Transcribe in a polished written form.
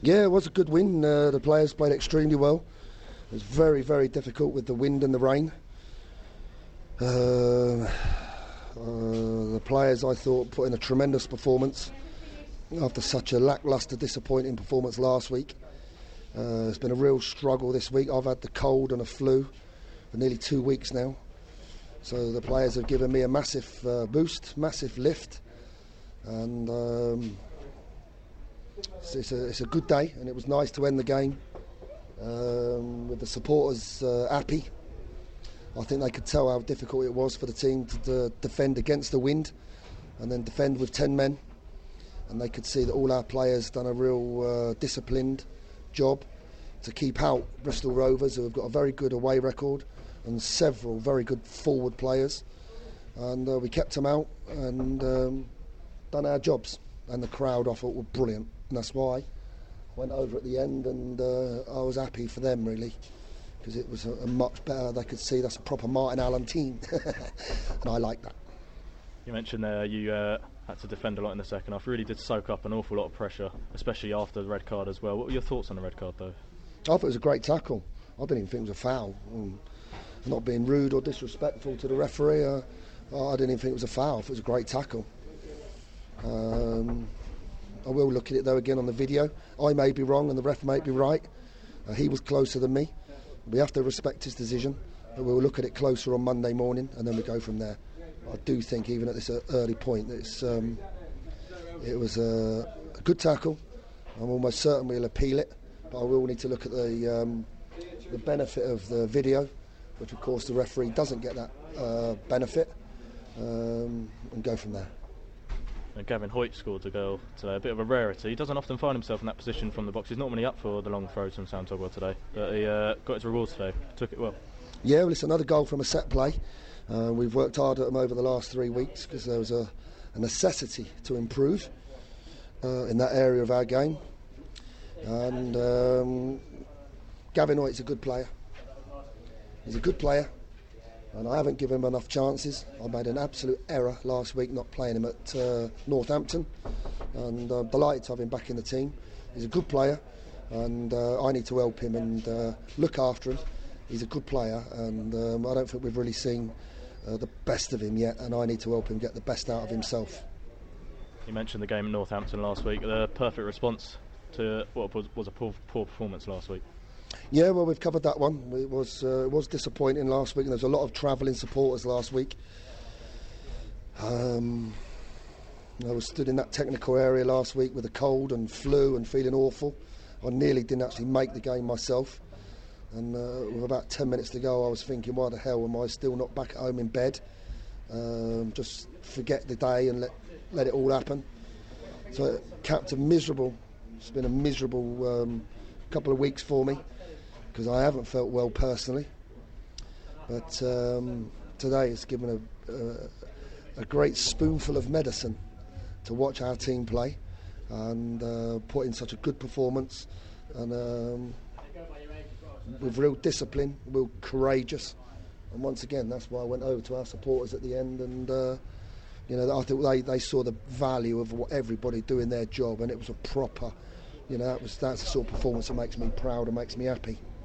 Yeah, it was a good win. The players played extremely well. It was very, very difficult with the wind and the rain. The players, I thought, put in a tremendous performance after such a lacklustre, disappointing performance last week. It's been a real struggle this week. I've had the cold and a flu for nearly 2 weeks now. So the players have given me a massive boost, massive lift. And it's a good day, and it was nice to end the game with the supporters happy. I think they could tell how difficult it was for the team to defend against the wind and then defend with 10 men. And they could see that all our players done a real disciplined job to keep out Bristol Rovers, who have got a very good away record and several very good forward players. And we kept them out and done our jobs. And the crowd, I thought, were brilliant. And that's why I went over at the end, and I was happy for them, really, because it was a much better, they could see that's a proper Martin Allen team. And I like that. You mentioned there you had to defend a lot in the second half. Really did soak up an awful lot of pressure, especially after the red card as well. What were your thoughts on the red card, though? I thought it was a great tackle. I didn't even think it was a foul. Not being rude or disrespectful to the referee, I didn't even think it was a foul. I thought it was a great tackle. I will look at it though again on the video. I may be wrong and the ref may be right. He was closer than me. We have to respect his decision, but we'll look at it closer on Monday morning and then we go from there. I do think even at this early point that it was a good tackle. I'm almost certain we'll appeal it, but I will need to look at the benefit of the video, which of course the referee doesn't get that benefit, and go from there. And Gavin Hoyt scored a goal today, a bit of a rarity. He doesn't often find himself in that position from the box. He's normally up for the long throws from Sam Togwell today, but he got his rewards today, took it well. Yeah, well, it's another goal from a set play. We've worked hard at them over the last 3 weeks because there was a necessity to improve in that area of our game. And Gavin Hoyt's a good player. He's a good player. And I haven't given him enough chances. I made an absolute error last week not playing him at Northampton, and I'm delighted to have him back in the team. He's a good player, and I need to help him and look after him. He's a good player, and I don't think we've really seen the best of him yet, and I need to help him get the best out of himself. You mentioned the game at Northampton last week, the perfect response to what was a poor performance last week. Yeah, well, we've covered that one. It was disappointing last week, and there was a lot of travelling supporters last week. I was stood in that technical area last week with a cold and flu and feeling awful. I nearly didn't actually make the game myself. And with about 10 minutes to go, I was thinking, why the hell am I still not back at home in bed? Just forget the day and let it all happen. So it capped a miserable, it's been a miserable couple of weeks for me, because I haven't felt well personally, but today it's given a great spoonful of medicine to watch our team play and put in such a good performance, and with real discipline, real courageous, and once again that's why I went over to our supporters at the end, and I think they saw the value of what everybody doing their job, and it was a proper, that's the sort of performance that makes me proud and makes me happy.